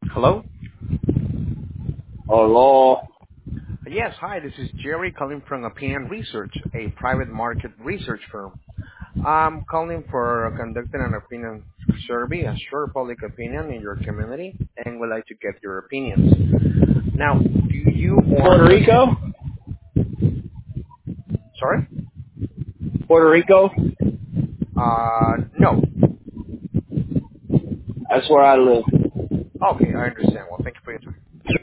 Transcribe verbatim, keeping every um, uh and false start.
Hello? Hello. Yes, hi, this is Jerry calling from Opinion Research, a private market research firm. I'm calling for conducting an opinion survey, a short public opinion in your community, and would like to get your opinions. Now, do you or Puerto does... Rico? Sorry? Puerto Rico? Uh, no. That's where I live. Okay, I understand. Well, thank you for your time.